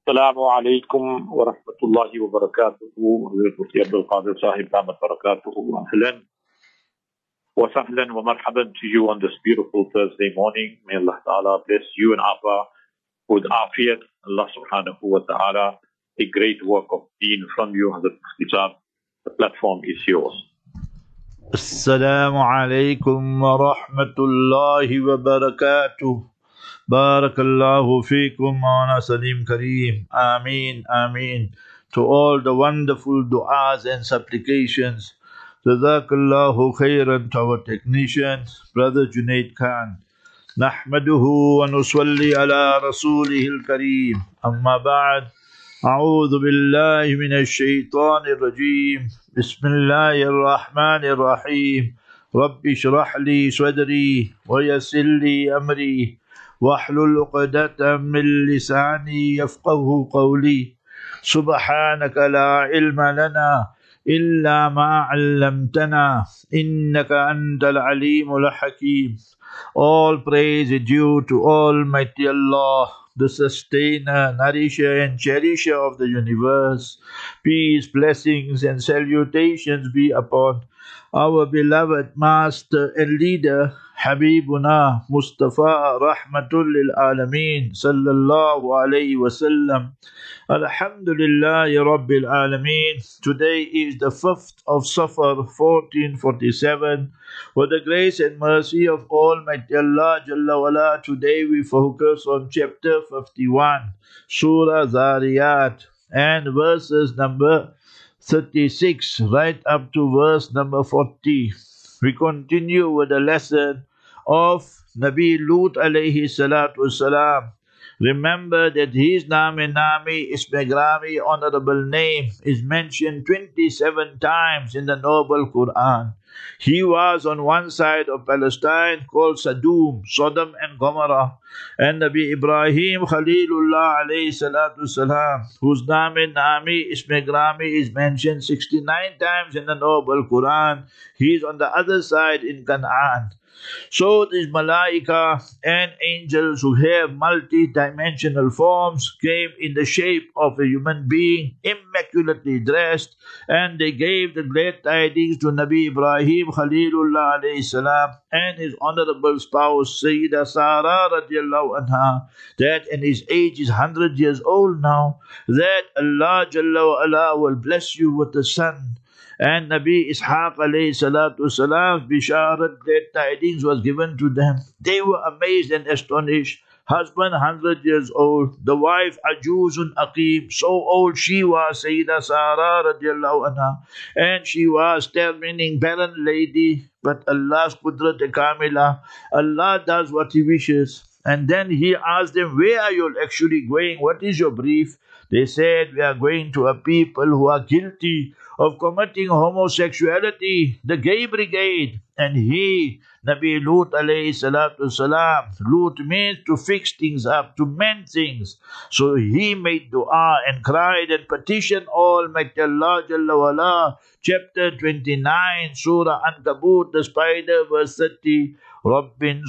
Assalamu alaikum wa rahmatullahi wa barakatuhu. Mufti Abdul Qadir Sahib Damat Barakatuhu. Ahlan wa sahlan wa marhaban to you on this beautiful Thursday morning. May Allah Ta'ala bless you and Abba with afiyat. Allah subhanahu wa ta'ala, a great work of deen from you, Hazrat Mufti Sahib. The platform is yours. Assalamu alaikum wa rahmatullahi wa barakatuh. Barakallahu feekum Maulana Salim Kareem. Ameen, Ameen. To all the wonderful du'as and supplications. Jazakallahu khairan to our technicians, Brother Junaid Khan. Nahmaduhu wa nusalli ala rasulihil Kareem. Amma ba'd. أعوذ بالله من الشيطان الرجيم بسم الله الرحمن الرحيم رب اشرح لي صدري ويسر لي أمري واحلل عقدة من لساني يفقه قولي سبحانك لا علم لنا إلا ما علمتنا إنك أنت العليم الحكيم. All praise is due to Almighty Allah, the sustainer, nourisher and cherisher of the universe. Peace, blessings and salutations be upon our beloved master and leader, Habibuna Mustafa Rahmatul lil Alameen Sallallahu Alaihi Wasallam. Alhamdulillahi Rabbil Alameen. Today is the 5th of Safar 1447. With the grace and mercy of Almighty Allah Jalla wala, today we focus on chapter 51, Surah Zariyat, and verses number 36 right up to verse number 40. We continue with the lesson of Nabi Lut alayhi salatu wasalam. Remember that his Nami, Ismagrami, honorable name, is mentioned 27 times in the Noble Quran. He was on one side of Palestine called Sadum, Sodom and Gomorrah, and Nabi Ibrahim Khalilullah alayhi salatu salam, whose Nami, Ismagrami, is mentioned 69 times in the Noble Quran. He is on the other side in Canaan. So these malaika and angels who have multi-dimensional forms came in the shape of a human being, immaculately dressed, and they gave the glad tidings to Nabi Ibrahim Khalilullah alayhi salam and his honorable spouse Sayyida Sarah radiallahu anha, that and his age is 100 years old now, that Allah Jalla wa ala will bless you with a son. And Nabi Ishaq alayhi salatu salam, Bisharat, glad tidings was given to them. They were amazed and astonished. Husband 100 years old, the wife Ajuzun Aqim, so old she was, Sayyida Sarah radiallahu anha, and she was still meaning barren lady, but Allah's Qudrat Kamila, Allah does what He wishes. And then He asked them, where are you actually going? What is your brief? They said, we are going to a people who are guilty of committing homosexuality, the gay brigade. And he, Nabi Lut alayhi salatu salam, Lut means to fix things up, to mend things. So he made dua and cried and petitioned Almighty Allah Jalla wala. Chapter 29, Surah Ankabut, the spider, verse 30. Rabbin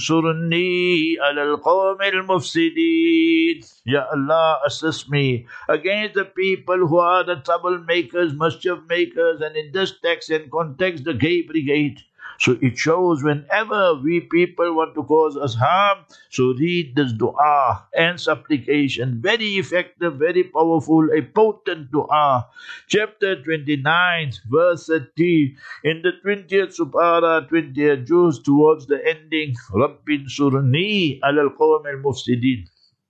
surni alal qawmil mufsideen. Ya Allah, assist me against the people who are the troublemakers, mischief makers, and in this text and context, the gay brigade. So it shows whenever we people want to cause us harm, so read this dua and supplication. Very effective, very powerful, a potent dua. Chapter 29, verse 30, in the 20th Subhara, 20th juz, towards the ending, Rabbin surni alal qawm al-mufsidin.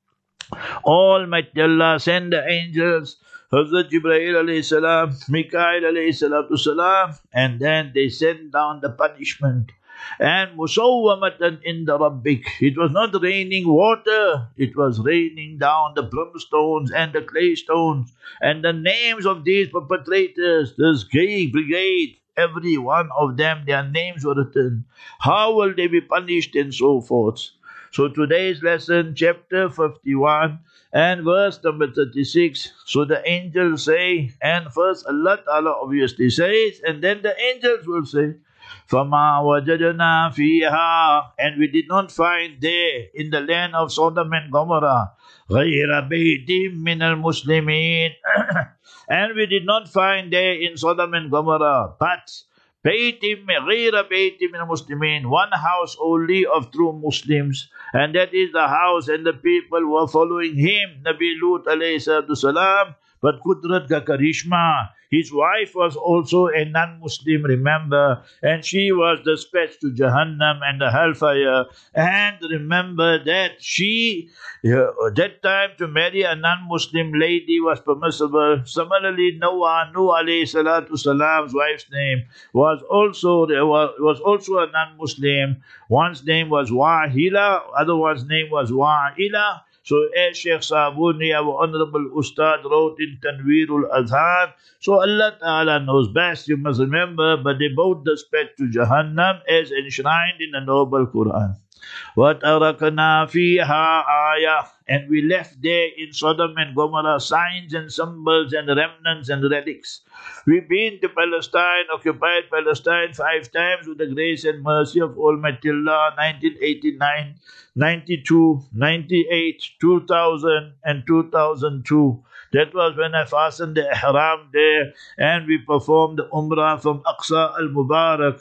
Almighty Allah send the angels, Hazrat Jibreel alayhi salam, Mikael alayhi salatu salam, and then they send down the punishment. And musawwamatan inda rabbik. It was not raining water, it was raining down the brimstones and the clay stones, and the names of these perpetrators, this gay brigade, every one of them, their names were written. How will they be punished and so forth. So today's lesson, chapter 51 and verse number 36. So the angels say, and first Allah Ta'ala obviously says, and then the angels will say, فَمَا وَجَدْنَا فِيهَا, and we did not find there in the land of Sodom and Gomorrah, غير بيت من المسلمين. And we did not find there in Sodom and Gomorrah but غير بيت من المسلمين, one house only of true Muslims, and that is the house and the people who are following him, Nabi Lut alayhi salatu salam. But Qudrat ka karishma, his wife was also a non-Muslim, remember, and she was dispatched to Jahannam and the hellfire. And remember that that time to marry a non-Muslim lady was permissible. Similarly, Nuh alayhi salatu salam's wife's name was also a non-Muslim. One's name was Wahila, other one's name was Wa'ila. So as Sheikh Sabuni, our Honorable Ustad, wrote in Tanweerul Azhar, so Allah Ta'ala knows best, you must remember, but they both dispatched to Jahannam as enshrined in the Noble Quran. وَتَرَكْنَا فِيهَا آيَةً, and we left there in Sodom and Gomorrah signs and symbols and remnants and relics. We've been to Palestine, occupied Palestine 5 times with the grace and mercy of Almighty Allah, 1989, 92, 98, 2000 and 2002. That was when I fastened the ihram there and we performed the Umrah from Aqsa al-Mubarak.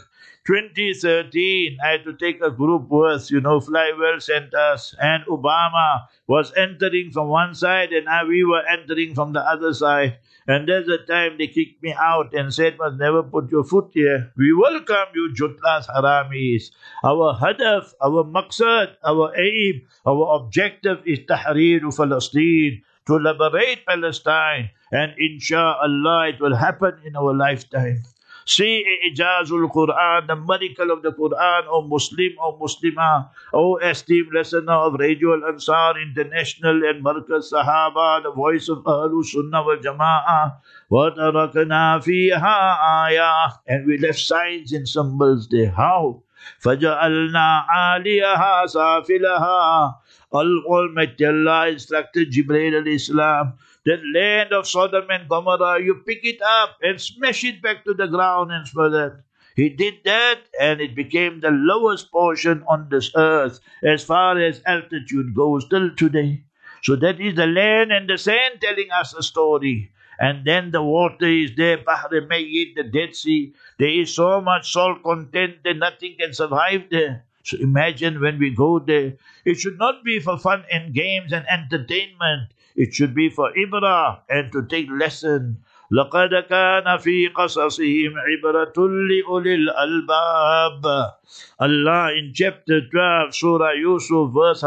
2013, I had to take a group bus, Flywell sent us, and Obama was entering from one side and we were entering from the other side. And there's a time they kicked me out and said, must never put your foot here. We welcome you, Jutlas Haramis. Our hadaf, our maqsad, our aim, our objective is Tahrir Palestine, to liberate Palestine. And inshallah, it will happen in our lifetime. See Ijazul Quran, the miracle of the Quran, O Muslim, O Muslimah, O esteemed listener of Radio Al Ansar International and Markaz Sahaba, the voice of Ahlul Sunnah wal Jama'ah. وَتَرَكْنَا فِيهَا آيَةً, and we left signs and symbols there. How? فَجَعَلْنَا عَالِيَهَا سَافِلَهَا. Almighty Allah instructed Jibreel alayhi salam, the land of Sodom and Gomorrah, you pick it up and smash it back to the ground and spread it. He did that and it became the lowest portion on this earth as far as altitude goes till today. So that is the land and the sand telling us a story. And then the water is there, Bahr Mayyit, the Dead Sea. There is so much salt content that nothing can survive there. So imagine when we go there, it should not be for fun and games and entertainment. It should be for ibrah and to take lesson. لَقَدْ كَانَ فِي قَصَصِهِمْ عِبْرَةٌ لِأُولِي الْأَلْبَابِ. Allah in chapter 12, Surah Yusuf, verse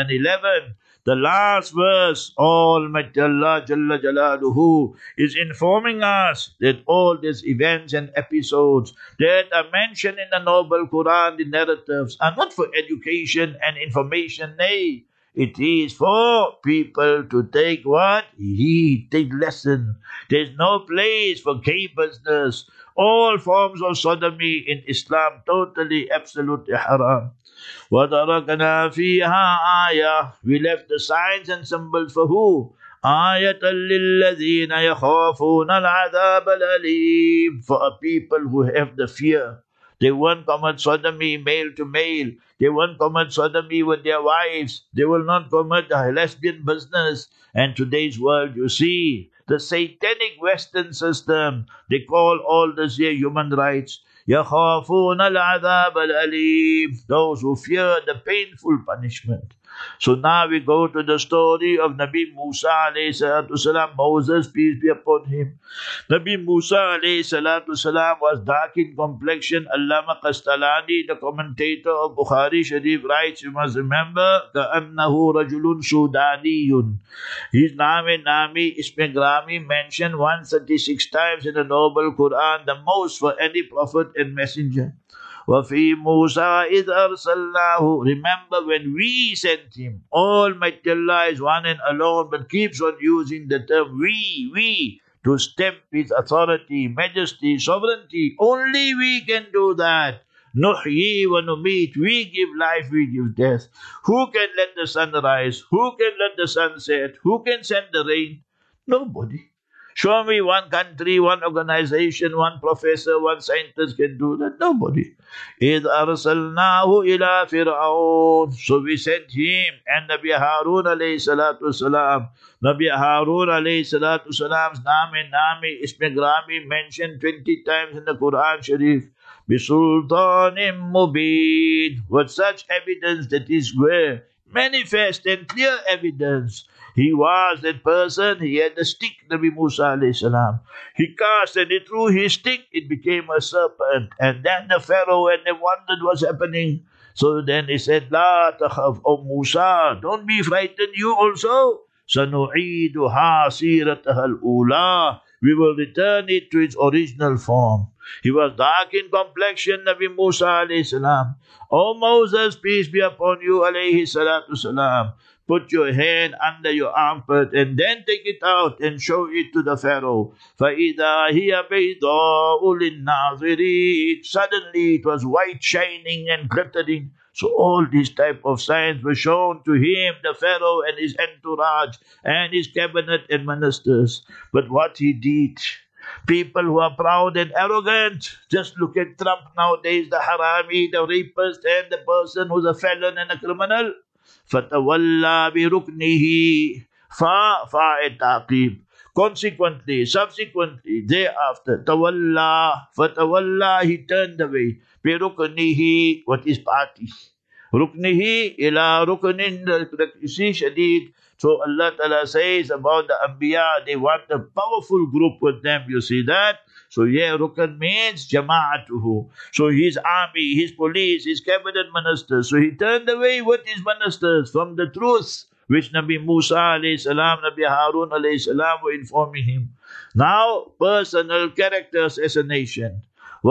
111, the last verse, Almighty Allah Jalla Jalaluhu is informing us that all these events and episodes that are mentioned in the Noble Quran, the narratives, are not for education and information, nay. It is for people to take what? Heed, take lesson. There is no place for gay business. All forms of sodomy in Islam, totally, absolutely haram. وَتَرَكْنَا فِيهَا آيَةً, we left the signs and symbols for who? آيَةً لِلَّذِينَ يَخَافُونَ الْعَذَابَ الْأَلِيمَ, for a people who have the fear. They won't commit sodomy male to male. They won't commit sodomy with their wives. They will not commit a lesbian business. And today's world, you see, the satanic Western system, they call all this here human rights. يَخَافُونَ الْعَذَابَ الْأَلِيمَ, those who fear the painful punishment. So now we go to the story of Nabi Musa alayhi salatu salam, Moses, peace be upon him. Nabi Musa alayhi salatu salam was dark in complexion. Allama Qastalani, the commentator of Bukhari Sharif, writes, you must remember, كَأَنَّهُ رَجُلٌ سُودَانِيٌّ. His Nami Isme Grami mentioned 136 times in the Noble Quran, the most for any prophet and messenger. وَفِي مُوسَىٰ إِذْ أَرْسَلْنَاهُ, remember when we sent him. Almighty Allah is one and alone, but keeps on using the term we, to stamp his authority, majesty, sovereignty. Only we can do that. نُحْيِي وَنُمِيتُ, we give life, we give death. Who can let the sun rise? Who can let the sun set? Who can send the rain? Nobody. Show me one country, one organization, one professor, one scientist can do that. Nobody. إِذْ أَرْسَلْنَاهُ إِلَىٰ فِرْعَوْنَ. So we sent him and Nabi Harun alayhi salatu salam. Nabi Harun alayhi salatu salam's name Ismi Grami mentioned 20 times in the Quran Sharif. بِسُلْطَانٍ مُبِينٍ. With such evidence that is where manifest and clear evidence. He was that person, he had the stick, Nabi Musa alayhi salam. He cast and he threw his stick, it became a serpent. And then the Pharaoh, and they wondered what's happening. So then he said, La takhaf, O Musa, don't be frightened, you also. سَنُعِيدُهَا سِيرَتَهَا الْأُولَى. We will return it to its original form. He was dark in complexion, Nabi Musa alayhi salam. O Moses, peace be upon you alayhi salatu salam. Put your hand under your armpit and then take it out and show it to the Pharaoh. فَإِذَا هِيَ بَيْضَاءُ لِلنَّاظِرِينَ. Suddenly it was white, shining and glittering. So all these type of signs were shown to him, the Pharaoh and his entourage and his cabinet and ministers. But what he did, people who are proud and arrogant, just look at Trump nowadays, the harami, the rapist and the person who's a felon and a criminal. فَتَوَلَّى بِرُكْنِهِ فَاعِتَاقِبْ. Consequently, subsequently, thereafter, tawalla, fatawalla, he turned away. Biruknihi, what is party? Ruknihi ila ruknin, you see, shadid. So Allah Ta'ala says about the Anbiya, they want a powerful group with them, you see that? So yeah, rukn means jama'atuhu. So his army, his police, his cabinet ministers. So he turned away with his ministers from the truth which Nabi Musa alayhi salam, Nabi Harun alayhi salam were informing him. Now, personal character assassination.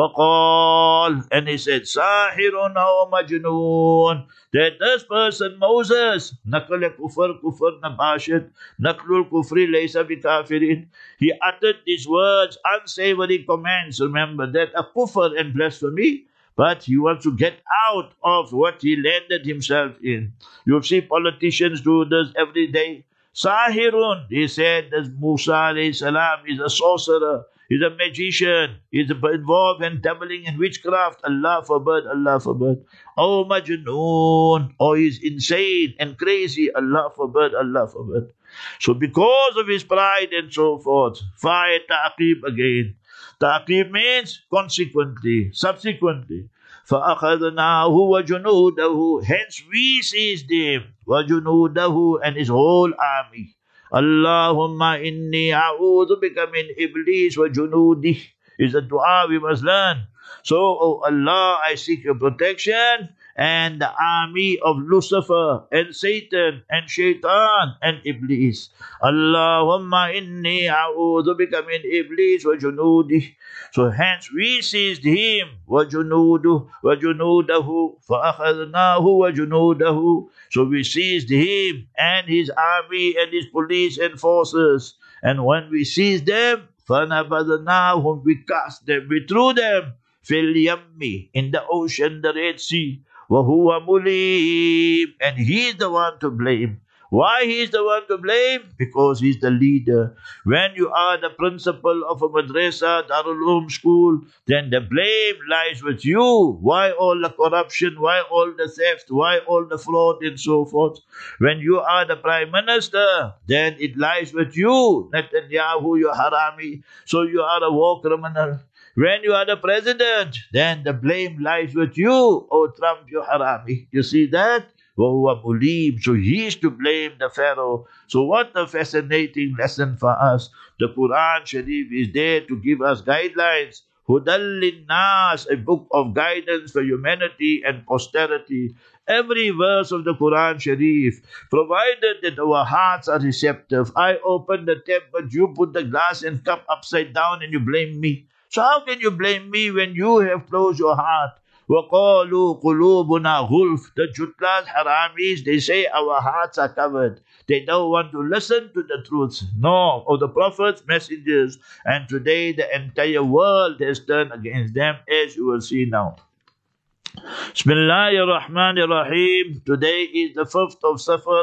وَقَالْ, and he said, Sahirun aw majnoon, that this person, Moses, nakal kufr nabashid, naklul kufri laysa bikafirin, he uttered these words, unsavory commands, remember, that a kufr and blasphemy, but he wants to get out of what he landed himself in. You see politicians do this every day. Sahirun, he said, that Musa alayhi salam is a sorcerer, he's a magician, he's involved in dabbling in witchcraft. Allah forbid, Allah forbid. Oh, majnoon, oh, he's insane and crazy. Allah forbid, Allah forbid. So because of his pride and so forth, fire ta'qib again. Ta'qib means consequently, subsequently. فَأَخَذْنَاهُ وَجُنُودَهُ. Hence we seized him, وَجُنُودَهُ, and his whole army. Allahumma inni a'udhu bika min iblis wa junudih is a dua we must learn. So, oh Allah, I seek your protection and the army of Lucifer and Satan and Shaitan and Iblis. Allahumma inni a'udhu bika min iblis wa junudih. So hence we seized him wa junudahu fa akhadnahu wa junudahu. So we seized him and his army and his police and forces. And when we seized them, فَنَبَذْنَاهُمْ, we cast them, we threw them, fil yammi, in the ocean, the Red Sea. وَهُوَ مُلِيمٌ, and he is the one to blame. Why he is the one to blame? Because he is the leader. When you are the principal of a madrasa, Darul school, then the blame lies with you. Why all the corruption? Why all the theft? Why all the fraud and so forth? When you are the prime minister, then it lies with you. Netanyahu, you harami, so you are a war criminal. When you are the president, then the blame lies with you. Oh, Trump, you harami. You see that? So he is to blame the Pharaoh. So what a fascinating lesson for us. The Quran Sharif is there to give us guidelines. Hudal Linnas, a book of guidance for humanity and posterity. Every verse of the Quran Sharif, provided that our hearts are receptive. I open the tap, but you put the glass and cup upside down and you blame me. So how can you blame me when you have closed your heart? وَقَالُوا قُلُوبُنَا غُلْفٌ. The Jutlas, Haramis, they say our hearts are covered. They don't want to listen to the truth. No, of the prophets, messengers. And today the entire world has turned against them, as you will see now. Bismillahir Rahmanir Rahim. Today is the 5th of Safar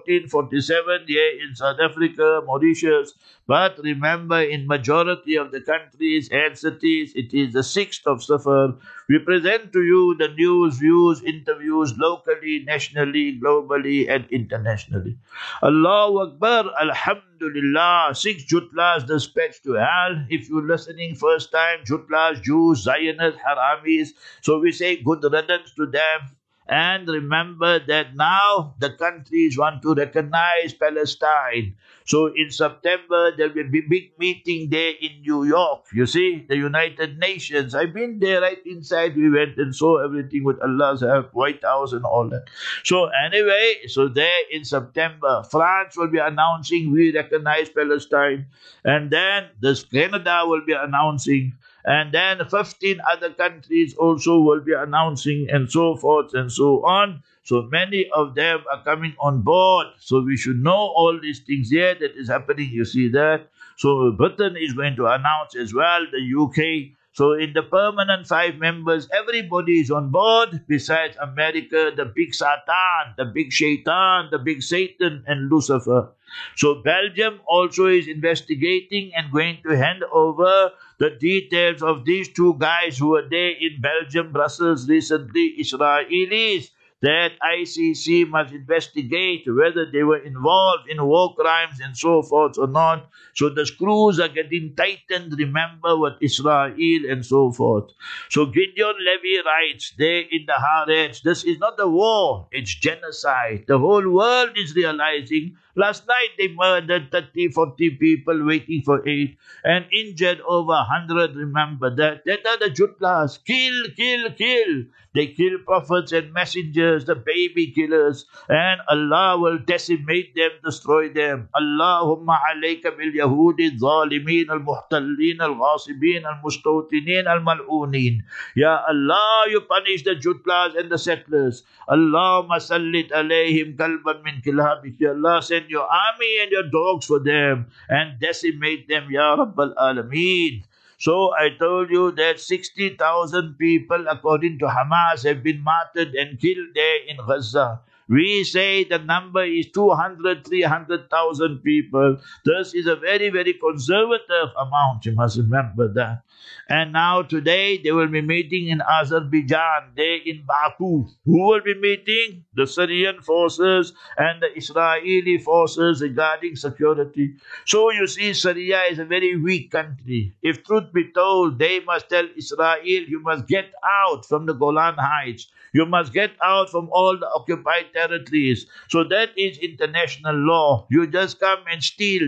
1447 here in South Africa, Mauritius. But remember, in majority of the countries and cities, it is the 6th of Safar. We present to you the news, views, interviews locally, nationally, globally, and internationally. Allahu Akbar, Alhamdulillah. 6 Jutlas, dispatched to hell. If you're listening first time, Jutlas, Jews, Zionists, Haramis. So we say good riddance to them. And remember that now the countries want to recognize Palestine. So in September, there will be a big meeting there in New York. You see, the United Nations. I've been there right inside. We went and saw everything with Allah's help, White House and all that. So anyway, so there in September, France will be announcing we recognize Palestine. And then this Canada will be announcing. And then 15 other countries also will be announcing and so forth and so on. So many of them are coming on board. So we should know all these things here that is happening. You see that? So Britain is going to announce as well, the UK. So in the permanent 5 members, everybody is on board besides America, the big Satan, the big Shaitan, the big Satan and Lucifer. So Belgium also is investigating and going to hand over the details of these 2 guys who were there in Belgium, Brussels recently, Israelis, that ICC must investigate whether they were involved in war crimes and so forth or not. So the screws are getting tightened, remember, with Israel and so forth. So Gideon Levy writes there in the Haaretz, this is not a war, it's genocide. The whole world is realizing. Last night they murdered 30, 40 people waiting for aid and injured over 100, remember that. That are the Jutlas. Kill, kill, kill. They kill prophets and messengers, the baby killers, and Allah will decimate them, destroy them. Allahumma alayka bil yahudi al-zalimin al-muhtallin al-ghasibin al-mustawtinin al-mal'unin. Ya Allah, you punish the Jutlas and the settlers. Allahumma sallit alayhim kalban min kilhabik. Ya Allah, send your army and your dogs for them and decimate them, Ya Rabbal Alameen. So I told you that 60,000 people, according to Hamas, have been martyred and killed there in Gaza. We say the number is 200, 300,000 people. This is a very, very conservative amount. You must remember that. And now today they will be meeting in Azerbaijan, there in Baku. Who will be meeting? The Syrian forces and the Israeli forces regarding security. So you see, Syria is a very weak country. If truth be told, they must tell Israel, you must get out from the Golan Heights. You must get out from all the occupied territories. So that is international law. You just come and steal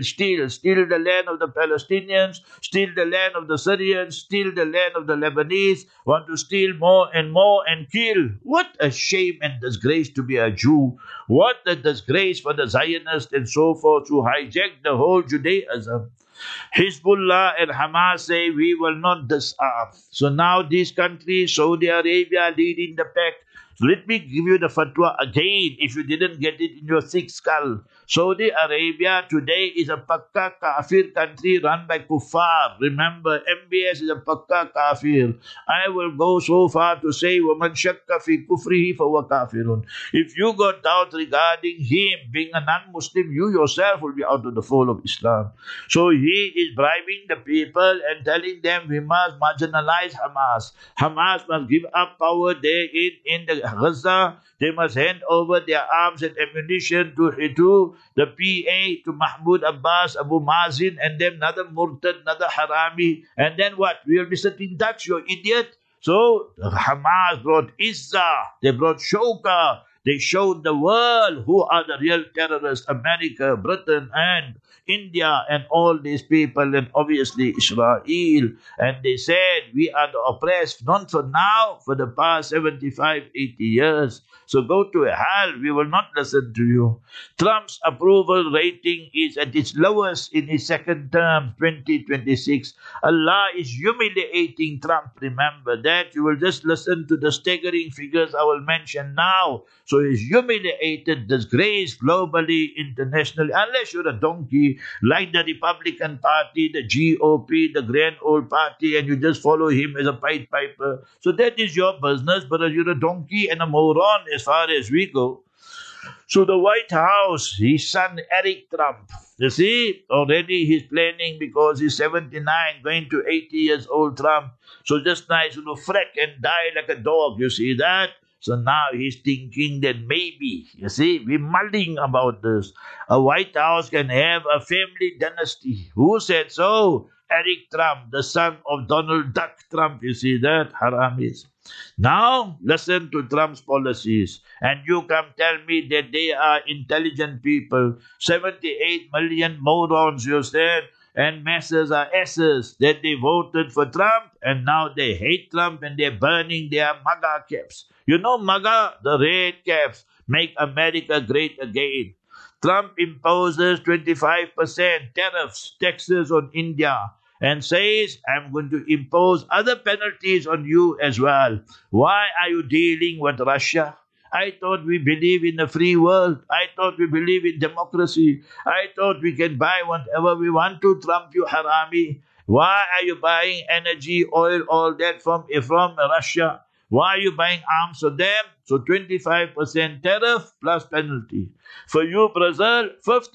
the land of the Palestinians, steal the land of the Syrians, steal the land of the Lebanese, want to steal more and kill. What a shame and disgrace to be a Jew. What a disgrace for the Zionists and so forth who hijacked the whole Judaism. Hezbollah and Hamas say we will not disarm. So now these countries, Saudi Arabia leading the pack. So let me give you the fatwa again if you didn't get it in your thick skull. Saudi Arabia today is a Pakka Kafir country run by Kuffar. Remember, MBS is a Pakka Kafir. I will go so far to say, وَمَنْ شَكَّ فِي كُفْرِهِ فَهُوَ كَافِرٌ. If you got doubt regarding him being a non-Muslim, you yourself will be out of the fold of Islam. So he is bribing the people and telling them we must marginalize Hamas. Hamas must give up power there in the Gaza. They must hand over their arms and ammunition to the PA, to Mahmoud Abbas, Abu Mazin, and then another Murtad, another Harami. And then what? We will be sitting Dutch, you idiot. So Hamas brought Izzah, they brought Shoka. They showed the world who are the real terrorists, America, Britain, and India, and all these people, and obviously Israel. And they said, we are the oppressed, not for now, for the past 75, 80 years. So go to hell, we will not listen to you. Trump's approval rating is at its lowest in his second term, 2026. Allah is humiliating Trump, remember that. You will just listen to the staggering figures I will mention now. So he's humiliated, disgraced globally, internationally, unless you're a donkey like the Republican Party, the GOP, the Grand Old Party, and you just follow him as a Pied Piper. So that is your business, but you're a donkey and a moron as far as we go. So the White House, his son Eric Trump, you see, already he's planning because he's 79, going to 80 years old Trump. So just nice to freak and die like a dog, you see that? So now he's thinking that maybe, you see, we're mulling about this. A White House can have a family dynasty. Who said so? Eric Trump, the son of Donald Duck Trump, you see that? Haramis. Now, listen to Trump's policies, and you come tell me that they are intelligent people. 78 million morons, you said, and messes are S's that they voted for Trump, and now they hate Trump and they're burning their MAGA caps. You know MAGA, the red caps, make America great again. Trump imposes 25% tariffs, taxes on India, and says, I'm going to impose other penalties on you as well. Why are you dealing with Russia? I thought we believe in a free world. I thought we believe in democracy. I thought we can buy whatever we want to, Trump, you harami. Why are you buying energy, oil, all that from Russia? Why are you buying arms from them? So 25% tariff plus penalty. For you, Brazil,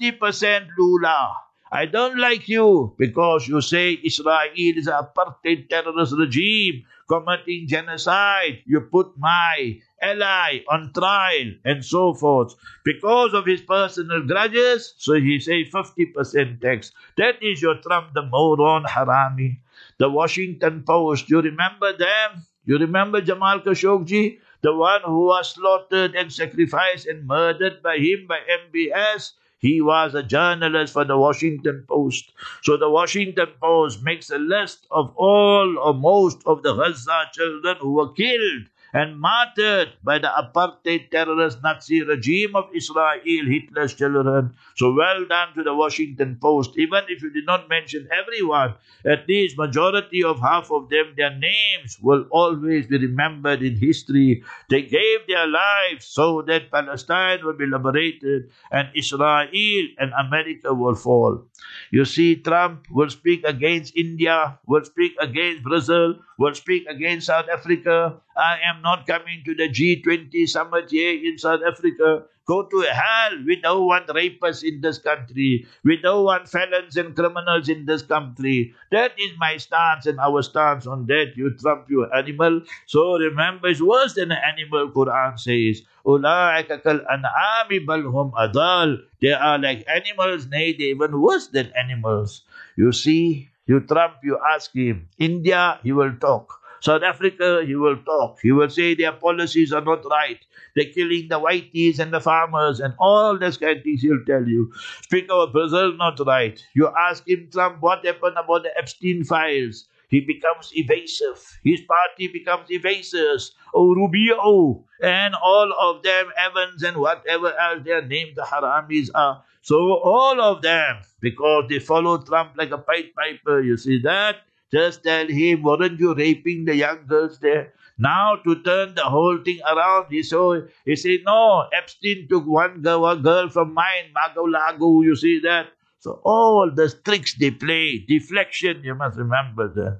50% Lula. I don't like you because you say Israel is an apartheid terrorist regime committing genocide. You put my ally on trial and so forth. Because of his personal grudges, so he say 50% tax. That is your Trump the moron harami. The Washington Post, you remember them? You remember Jamal Khashoggi? The one who was slaughtered and sacrificed and murdered by him by MBS? He was a journalist for the Washington Post. So the Washington Post makes a list of all or most of the Gaza children who were killed and martyred by the apartheid terrorist Nazi regime of Israel, Hitler's children. So well done to the Washington Post. Even if you did not mention everyone, at least majority of half of them, their names will always be remembered in history. They gave their lives so that Palestine will be liberated and Israel and America will fall. You see, Trump will speak against India, will speak against Brazil, will speak against South Africa. I am not coming to the G20 summit here in South Africa. Go to hell. We don't want rapists in this country. We don't want felons and criminals in this country. That is my stance and our stance on that, you Trump, you animal. So remember, it's worse than an animal, Quran says. أُولَٰئِكَ كَالْأَنْعَامِ بَلْ هُمْ أَضَلُّ. They are like animals, nay, they're even worse than animals. You see, you Trump, you ask him. India, he will talk. South Africa, he will talk. He will say their policies are not right. They're killing the whiteys and the farmers and all those kind of things he'll tell you. Speak of Brazil, not right. You ask him, Trump, what happened about the Epstein files? He becomes evasive. His party becomes evasive. Oh, Rubio and all of them, Evans and whatever else their names, the haramis are. So all of them, because they follow Trump like a Pied Piper, you see that? Just tell him, weren't you raping the young girls there? Now to turn the whole thing around, he said, no, Epstein took one girl from mine, Mago Lago, you see that? So all the tricks they play, deflection, you must remember that.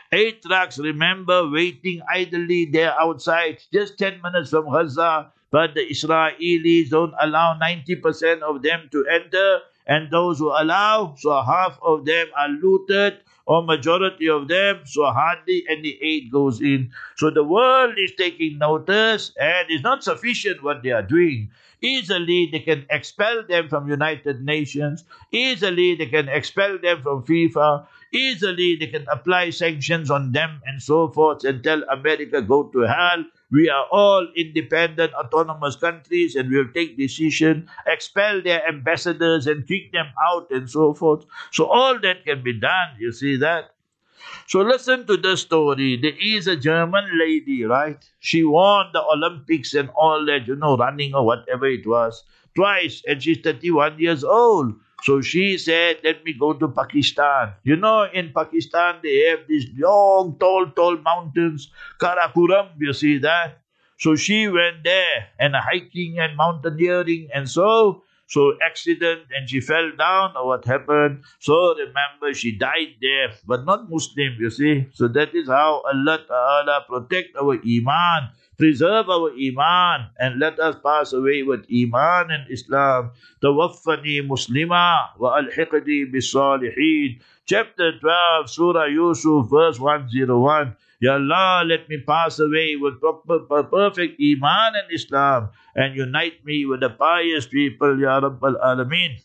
8 trucks, remember, waiting idly there outside, just 10 minutes from Gaza, but the Israelis don't allow 90% of them to enter, and those who allow, so half of them are looted, or majority of them, so hardly any aid goes in. So the world is taking notice, and it's not sufficient what they are doing. Easily they can expel them from United Nations. Easily they can expel them from FIFA. Easily they can apply sanctions on them and so forth and tell America, go to hell. We are all independent, autonomous countries and we'll take decision, expel their ambassadors and kick them out and so forth. So all that can be done, you see that? So listen to the story. There is a German lady, right? She won the Olympics and all that, running or whatever it was, twice, and she's 31 years old. So she said, let me go to Pakistan. In Pakistan, they have these long, tall mountains, Karakoram, you see that? So she went there and hiking and mountaineering and so accident and she fell down or what happened. So remember she died there, but not Muslim, you see. So that is how Allah Ta'ala protect our iman, preserve our iman, and let us pass away with iman and Islam. Tawaffani Muslima wa alhiqni bis salihin. Chapter 12, Surah Yusuf, verse 101. Ya Allah, let me pass away with perfect iman and Islam and unite me with the pious people, Ya Rabbal Alameen.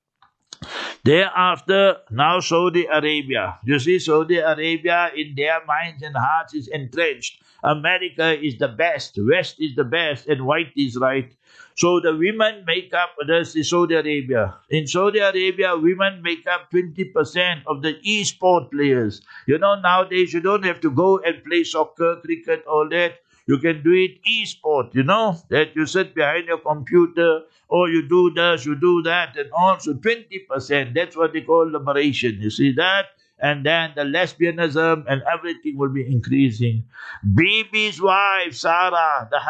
Thereafter, now Saudi Arabia. You see, Saudi Arabia in their minds and hearts is entrenched. America is the best, West is the best, and white is right. So the women make up, this is Saudi Arabia. In Saudi Arabia, women make up 20% of the e-sport players. You know, nowadays you don't have to go and play soccer, cricket, all that. You can do it e-sport, you know, that you sit behind your computer or you do this, you do that, and also 20%. That's what they call liberation. You see that? And then the lesbianism and everything will be increasing. Bibi's wife, Sarah, the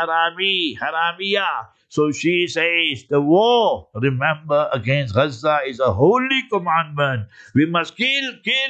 Haramiya. So she says, the war, remember, against Gaza is a holy commandment. We must kill.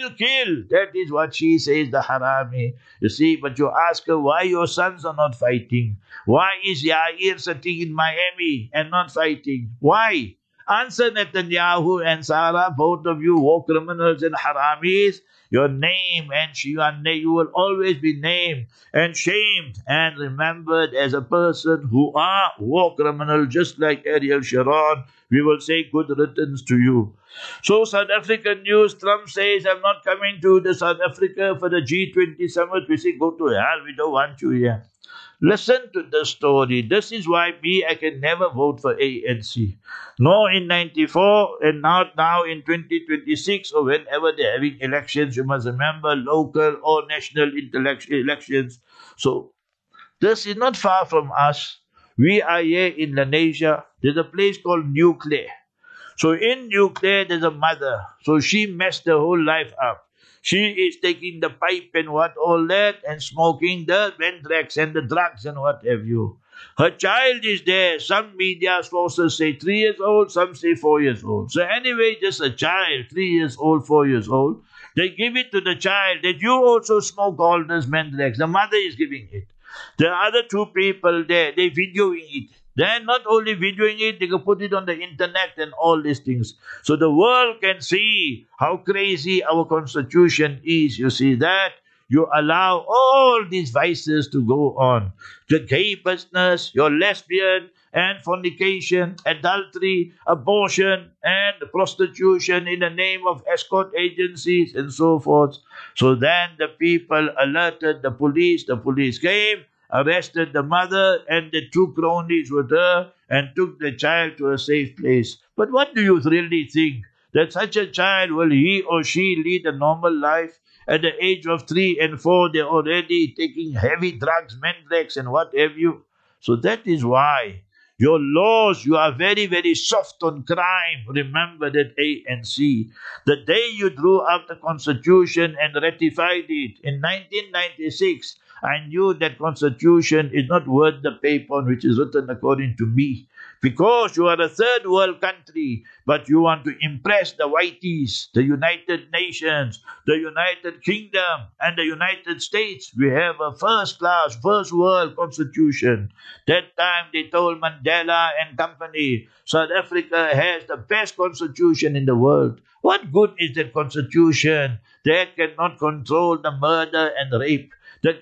That is what she says, the Harami. You see, but you ask her, why your sons are not fighting? Why is Yair sitting in Miami and not fighting? Why? Answer Netanyahu and Sarah, both of you war criminals and haramis. Your name and you will always be named and shamed and remembered as a person who are war criminal, just like Ariel Sharon. We will say good riddance to you. So South African news, Trump says, I'm not coming to the South Africa for the G20 summit. We say, go to hell, we don't want you here. Listen to the story. This is why I can never vote for ANC. No, in 94 and not now in 2026 or whenever they're having elections. You must remember local or national elections. So this is not far from us. We are here in Lenasia. There's a place called New Clare. So in New Clare, there's a mother. So she messed her whole life up. She is taking the pipe and what all that and smoking the Vendrax and the drugs and what have you. Her child is there. Some media sources say 3 years old, some say 4 years old. So anyway, just a child, 3 years old, 4 years old. They give it to the child that you also smoke all this Vendrax. The mother is giving it. The other two people there, they're videoing it. They're not only videoing it, they can put it on the internet and all these things. So the world can see how crazy our constitution is. You see that? You allow all these vices to go on. The gay business, your lesbian and fornication, adultery, abortion, and prostitution in the name of escort agencies and so forth. So then the people alerted the police. The police came, arrested the mother and the two cronies with her and took the child to a safe place. But what do you really think? That such a child, will he or she lead a normal life? At the age of 3 and 4, they're already taking heavy drugs, Vendrax and what have you. So that is why your laws, you are very, very soft on crime. Remember that ANC. The day you drew up the Constitution and ratified it in 1996, I knew that Constitution is not worth the paper on which is written according to me. Because you are a third world country, but you want to impress the whiteys, the United Nations, the United Kingdom, and the United States. We have a first-class, first-world constitution. That time they told Mandela and company, South Africa has the best constitution in the world. What good is that constitution that cannot control the murder and rape? That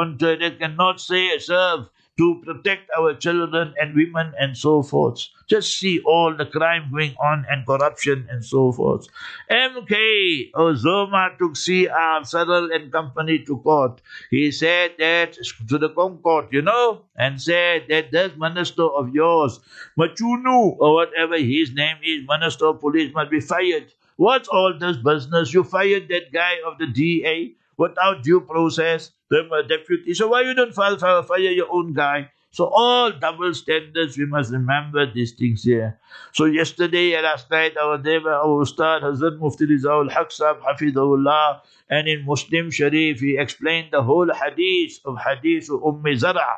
cannot serve to protect our children and women and so forth. Just see all the crime going on and corruption and so forth. MK Ozoma took CR, Cyril and company to court. He said that to the Concord, and said that this minister of yours, Machunu, or whatever his name is, minister of police, must be fired. What's all this business? You fired that guy of the DA without due process, the deputy. So why you don't fire your own guy? So all double standards, we must remember these things here. So yesterday and last night, our Ustad Hazrat Mufti Rizal Haq Sahab Hafidhullah, and in Muslim Sharif, he explained the whole hadith of Hadith Ummi Zara.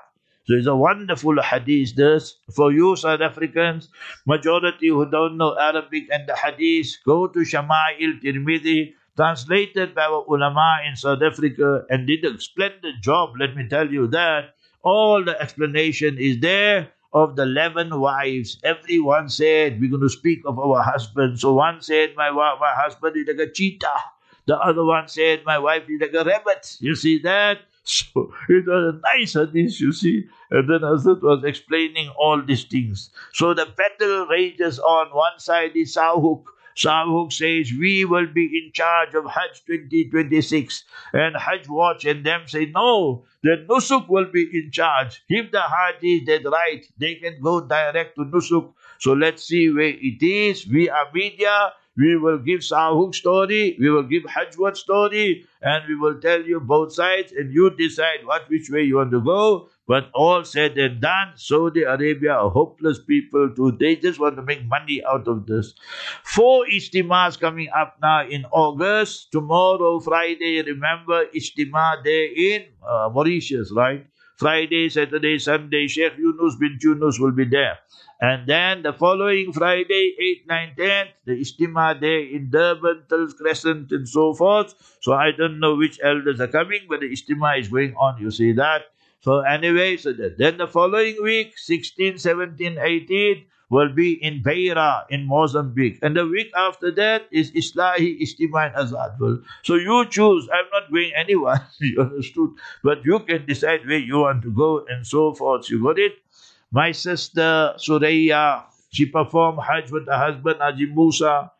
So it's a wonderful hadith. This for you South Africans, majority who don't know Arabic and the hadith, go to Shama'il Tirmidhi, translated by our ulama in South Africa, and did a splendid job. Let me tell you that. All the explanation is there of the 11 wives. Everyone said, we're going to speak of our husband. So one said, my husband is like a cheetah. The other one said, my wife is like a rabbit. You see that? So it was a nice hadith, you see. And then Hazrat was explaining all these things. So the battle rages on. One side is Sahuk. Sahuk says, we will be in charge of Hajj 2026. And Hajj Watch and them say, no, the Nusuk will be in charge. If the Hajis did right, they can go direct to Nusuk. So let's see where it is. We are media. We will give Sahuk story, we will give Hajj Watch story, and we will tell you both sides, and you decide which way you want to go. But all said and done, Saudi Arabia are hopeless people too. They just want to make money out of this. 4 Ijtimas coming up now in August. Tomorrow, Friday, remember Ijtima Day in Mauritius, right? Friday, Saturday, Sunday, Sheikh Yunus bin Yunus will be there. And then the following Friday, 8, 9, 10, the Ijtima Day in Durban, Tulls Crescent, and so forth. So I don't know which elders are coming, but the Ijtima is going on, you see that. So anyway, then the following week, 16, 17, 18, will be in Beira, in Mozambique. And the week after that is Islahi Ijtima in Azadwal. So you choose. I'm not going anywhere, you understood? But you can decide where you want to go and so forth. You got it? My sister Suraya, she performed Hajj with her husband Haji Musa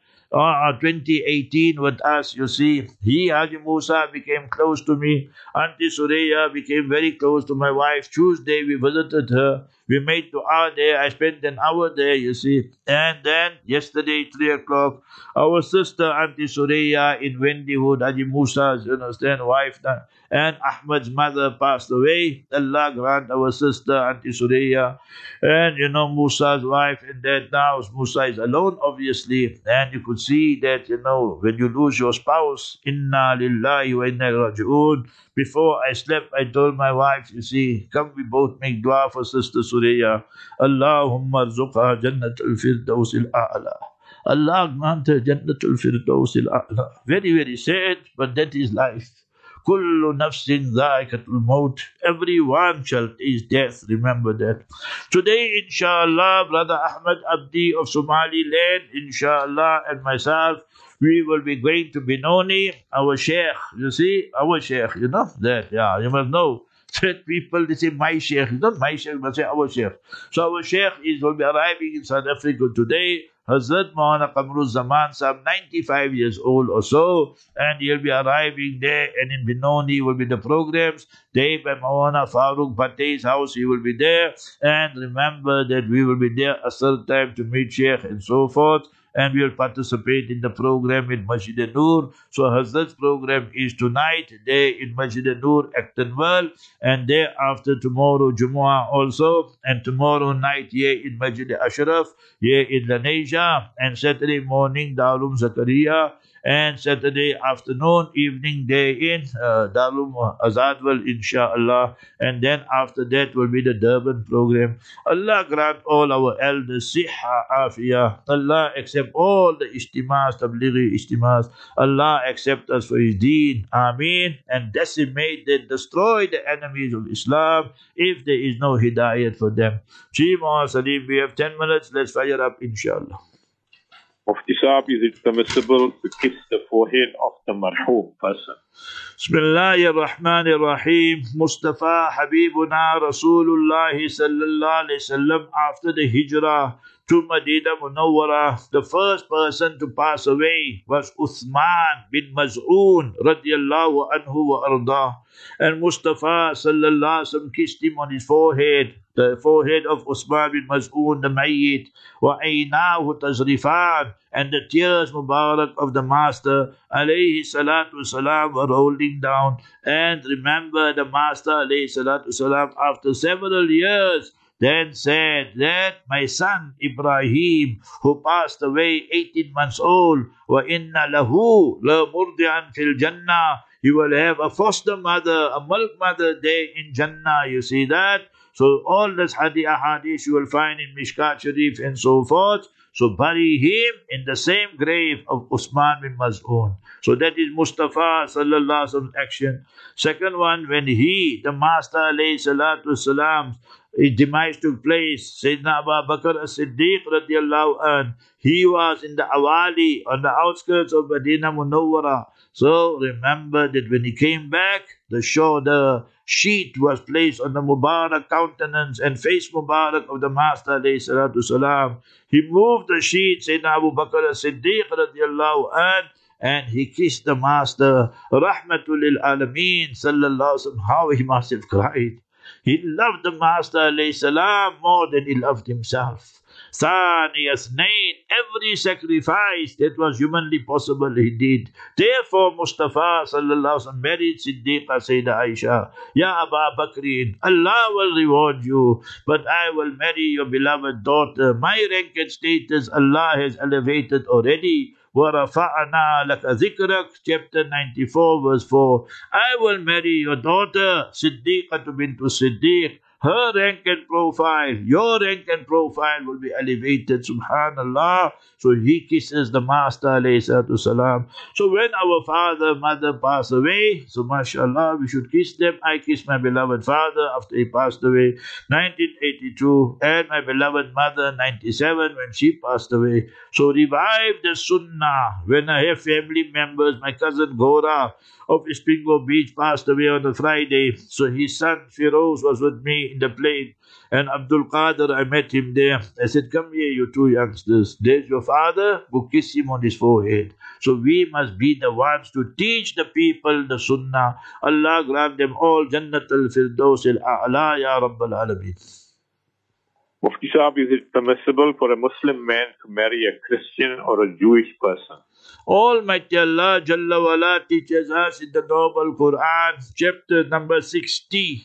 2018 with us, you see. Haji Musa became close to me. Auntie Suraya became very close to my wife. Tuesday we visited her. We made dua there. I spent an hour there, you see. And then yesterday, 3 o'clock, our sister Auntie Suraya in Wendywood, Haji Musa's, you understand, wife, and Ahmad's mother passed away. Allah grant our sister Auntie Suraya and Musa's wife and that now Musa is alone obviously, and you could see that when you lose your spouse, inna lillahi wa inna ilaihi raji'un. Before I slept, I told my wife, you see, come we both make dua for Sister Suraya. Allahumma arzuqha jannatul firdausil a'la. Allah grant her jannatul firdausil a'la. Very, very sad, but that is life. Kullu nafsin dhaikatul maut. Everyone shall taste death. Remember that. Today, inshallah, Brother Ahmad Abdi of Somaliland, inshallah, and myself, we will be going to Benoni, our sheikh. You see, our sheikh, you know that. Yeah, you must know. That people, they say my sheikh. Not my sheikh, but say our sheikh. So our sheikh will be arriving in South Africa today. Hazrat Maulana Qamrul Zaman, some 95 years old or so, and he'll be arriving there, and in Benoni will be the programs. There by Maulana Farooq Bhattai's house, he will be there. And remember that we will be there a certain time to meet Sheikh and so forth. And we will participate in the program in Masjid Noor. So Hazrat's program is tonight, there in Masjid Noor, Actonville, and thereafter tomorrow Jumu'ah also, and tomorrow night here in Masjid Ashraf, here in Lanesia, and Saturday morning Darul Zakaria, and Saturday afternoon, evening day in Darul Azadwal, inshallah, and then after that will be the Durban program. Allah grant all our elders siha, afiyah. Allah accept all the ijtimas, tablighi ijtimas. Allah accept us for His deen. Ameen. And decimate and destroy the enemies of Islam if there is no hidayat for them. Shima Salim, we have 10 minutes. Let's fire up, inshallah. Mufti Saab, is it permissible to kiss the forehead of the marhum person? Bismillahir Rahmanir Rahim. Mustafa Habibuna Rasulullah sallallahu alayhi wasallam, after the hijrah to Medina Munawwara, the first person to pass away was Uthman bin Maz'un radiyallahu anhu wa ardah. And Mustafa sallallahu alayhi wasallam kissed him on his forehead, the forehead of Uthman bin Maz'un, the Mayyit, wa aynahu tazrifan, and the tears Mubarak of the Master alayhi salatu salam were rolling down. And remember, the Master alayhi salatu salam, after several years, then said that my son Ibrahim, who passed away 18 months old, wa inna lahu la murdi'an fil jannah, he will have a foster mother, a milk mother there in Jannah. You see that? So all this hadith you will find in Mishkat Sharif and so forth. So bury him in the same grave of Usman bin Maz'un. So that is Mustafa sallallahu alaihi wasallam's action. Second one, when he, the Master alayhi salatu salam, his demise took place, Sayyidina Abu Bakr as-Siddiq radiallahu anh, he was in the Awali, on the outskirts of Medina Munawwara. So remember that when he came back, the sheet was placed on the Mubarak countenance and face Mubarak of the Master alayhi salatu salam. He moved the sheet, Sayyidina Abu Bakr as-Siddiq radiallahu anh, and he kissed the Master, Rahmatul lil Alameen, sallallahu alaihi wasallam. How he must have cried. He loved the Master alayhi salam more than he loved himself. Thani Yasnain, every sacrifice that was humanly possible he did. Therefore Mustafa sallallahu alaihi wasallam married Siddiqa Sayyidah Aisha. Ya Aba Bakrin, Allah will reward you, but I will marry your beloved daughter. My rank and status Allah has elevated already. وَرَفَعْنَا لَكَ ذِكْرَكَ, chapter 94, verse 4. I will marry your daughter, Siddiqah bint Siddiq. Her rank and profile, your rank and profile will be elevated, subhanallah. So he kisses the Master alayhi salatu salam. So when our father, mother pass away, so mashallah, we should kiss them. I kissed my beloved father after he passed away, 1982, and my beloved mother, 97, when she passed away. So revive the sunnah. When I have family members, my cousin Gora of Spingo Beach passed away on a Friday. So his son Firoz was with me in the plane. And Abdul Qadir, I met him there. I said, come here, you two youngsters. There's your father. Go kiss him on his forehead. So we must be the ones to teach the people the sunnah. Allah grant them all Jannat al-Firdaus al-A'la, Ya Rabbal Alameen. Mufti Sahib, is it permissible for a Muslim man to marry a Christian or a Jewish person? Almighty Allah Jalla wala teaches us in the Noble Quran, chapter number 60,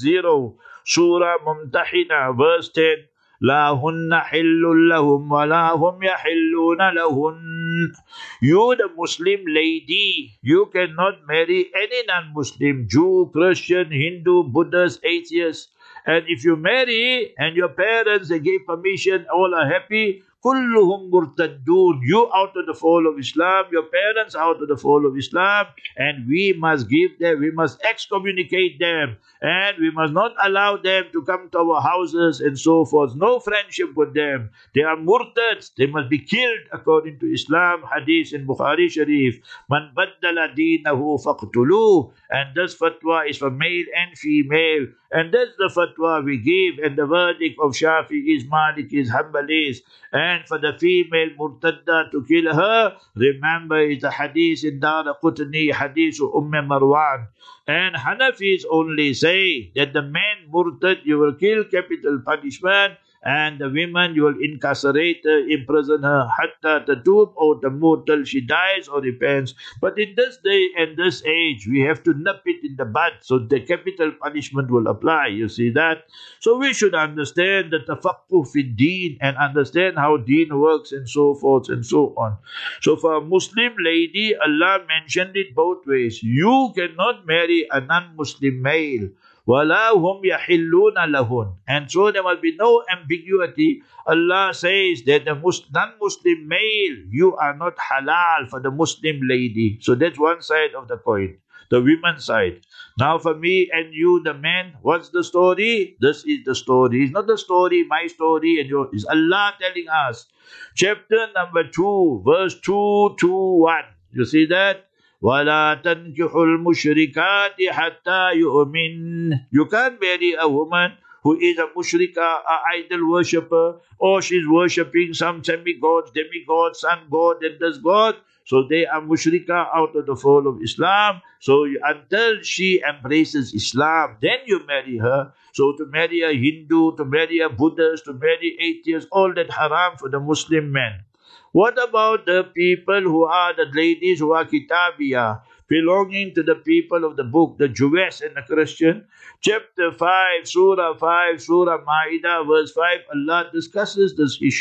Surah Mumtahina, verse 10. لا هن حل لهم ولا هم يحلون لهن. You, the Muslim lady, you cannot marry any non-Muslim, Jew, Christian, Hindu, Buddhist, atheist. And if you marry and your parents, they gave permission, all are happy, kulluhum murtaddun. You out of the fold of Islam, your parents out of the fold of Islam, and we must give them, we must excommunicate them, and we must not allow them to come to our houses and so forth. No friendship with them. They are murtads. They must be killed according to Islam. Hadith in Bukhari Sharif. Man baddala deenahu faqtuluh. And this fatwa is for male and female. And that's the fatwa we give. And the verdict of Shafi'is, Malikis, Hanbalis. And for the female murtadda to kill her, remember it's a hadith in Daraqutni, hadith of Marwan. And Hanafis only say that the man murtad, you will kill, capital punishment, and the women you will incarcerate her, imprison her, hatta tatub or tamut, till she dies or repents. But in this day and this age, we have to nip it in the bud, so the capital punishment will apply. You see that? So we should understand the tafaqquh fi deen and understand how deen works and so forth and so on. So for a Muslim lady, Allah mentioned it both ways. You cannot marry a non-Muslim male. وَلَا هُمْ يَحِلُّونَ لَهُنْ. And so there must be no ambiguity. Allah says that the non-Muslim male, you are not halal for the Muslim lady. So that's one side of the coin, the women's side. Now for me and you, the men, what's the story? This is the story. It's not the story, my story and yours. It's Allah telling us. Chapter number 2, verse 2 to 1. You see that? وَلَا تَنْكِحُ الْمُشْرِكَاتِ حَتَّى يُؤْمِنْ. You can't marry a woman who is a mushrika, a idol worshipper, or she's worshipping some semi-gods, demigods, sun god, and this god. So they are mushrika out of the fold of Islam. So until she embraces Islam, then you marry her. So to marry a Hindu, to marry a Buddhist, to marry atheist, all that haram for the Muslim men. What about the people who are the ladies who are Kitabiyah, belonging to the people of the book, the Jews and the Christian? Chapter 5, Surah Ma'idah, verse 5, Allah discusses this issue.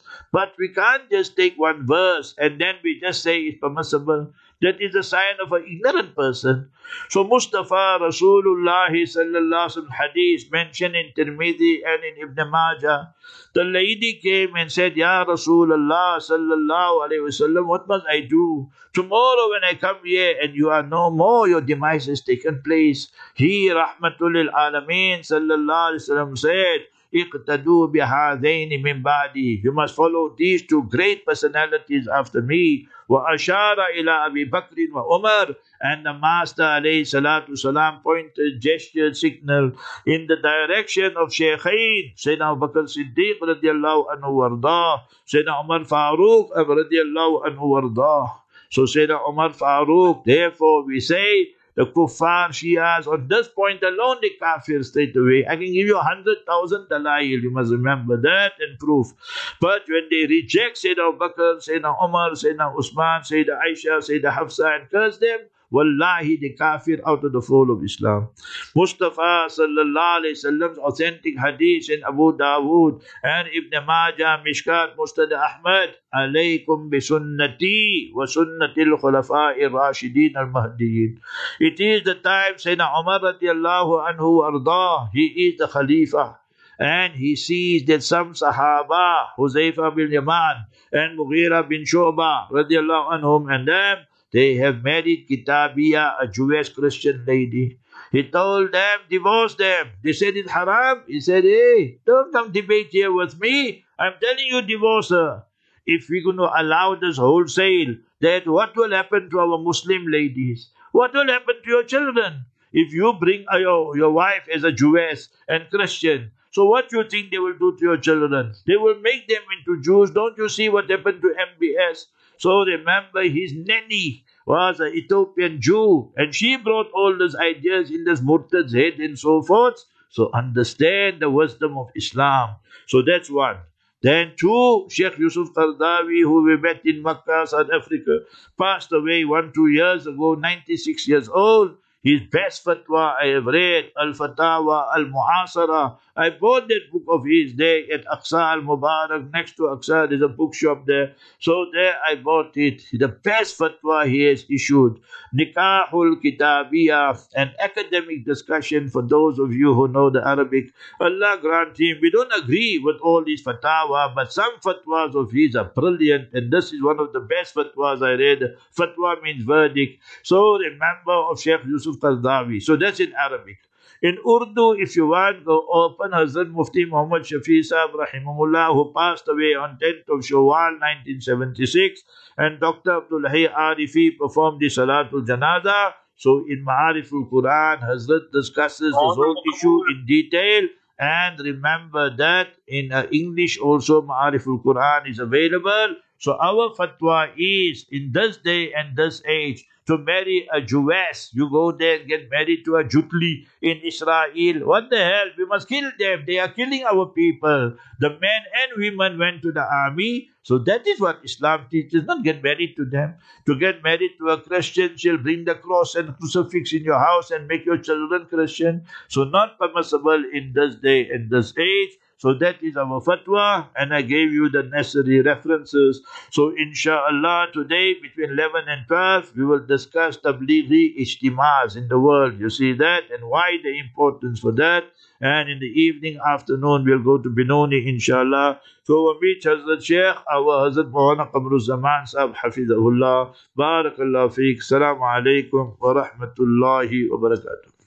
But we can't just take one verse and then we just say it's permissible. That is a sign of an ignorant person. So Mustafa Rasulullah sallallahu alaihi wasallam hadith mentioned in Tirmidhi and in Ibn Majah. The lady came and said, Ya Rasulullah sallallahu alaihi wasallam, what must I do? Tomorrow when I come here and you are no more, your demise has taken place. He, Rahmatul lil Alameen sallallahu alaihi wasallam said, اقتدوا بهذين من بعدي. You must follow these two great personalities after me. وأشار إلى أبي بكر وعمر. And the Master alayhi salatu salam pointed, gestured, signal in the direction of Shaykhain, Sayyidina Abu Bakr Siddiq radiallahu anhu wardah, Sayyidina Umar Farooq radiallahu anhu wardah. So Sayyidina Umar Farooq, therefore we say, the kuffar, Shias, on this point alone, the kafir straight away. I can give you 100,000 dalail, you must remember that and proof. But when they reject Sayyidina Abu Bakr, Sayyidina Umar, Sayyidina Usman, Sayyidina Aisha, Sayyidina Hafsa and curse them, wallahi, the kafir out of the fold of Islam. Mustafa sallallahu alayhi wasallam's authentic hadith in Abu Dawood and Ibn Majah, Mishkat, Musnad Ahmad, alaykum bi sunnati wa sunnatil khulafa'ir rashidin al-mahdiyin. It is the time Sayyidina Umar radiallahu anhu ardah, he is the Khalifa. And he sees that some Sahaba, Huzaifa bin Yaman and Mughira bin Shu'bah radiallahu anhum and them, they have married Kitabiya, a Jewish Christian lady. He told them, divorce them. They said it's haram. He said, hey, don't come debate here with me. I'm telling you, divorce her. If we're going to allow this wholesale, then what will happen to our Muslim ladies? What will happen to your children? If you bring your wife as a Jewess and Christian, so what do you think they will do to your children? They will make them into Jews. Don't you see what happened to MBS? So remember, his nanny was an Ethiopian Jew, and she brought all those ideas in this murtad's head and so forth. So understand the wisdom of Islam. So that's one. Then two, Sheikh Yusuf Qaradawi, who we met in Makkah, South Africa, passed away 1-2 years ago, 96 years old. His best fatwa I have read, Al-Fatawa Al-Mu'asara. I bought that book of his there at Aqsa Al-Mubarak. Next to Aqsa, there's a bookshop there. So there I bought it. The best fatwa he has issued. Nikahul Kitabiyah, an academic discussion for those of you who know the Arabic. Allah grant him. We don't agree with all these fatwa, but some fatwas of his are brilliant, and this is one of the best fatwas I read. Fatwa means verdict. So remember of Sheikh Yusuf Qaradawi. So that's in Arabic. In Urdu, if you want, go open Hazrat Mufti Muhammad Shafi Sahib Rahimahullah, who passed away on 10th of Shawwal 1976, and Dr. Abdul Hayy Arifi performed the Salatul Janaza. So in Ma'ariful Quran, Hazrat discusses this whole issue in detail. And remember that in English also Ma'ariful Quran is available. So our fatwa is, in this day and this age, to marry a Jewess. You go there and get married to a Jutli in Israel. What the hell? We must kill them. They are killing our people. The men and women went to the army. So that is what Islam teaches. Not get married to them. To get married to a Christian, she'll bring the cross and crucifix in your house and make your children Christian. So not permissible in this day and this age. So that is our fatwa, and I gave you the necessary references. So inshallah, today between 11 and 12, we will discuss Tablighi Ijtimas in the world. You see that, and why the importance for that. And in the evening, afternoon, we'll go to Binoni, inshallah. So we'll meet Hazrat Sheikh, our Hazrat Maulana Qamrul Zaman Sahib, Hafizahullah. Barakallahu feek. Assalamu alaikum wa rahmatullahi wa barakatuh.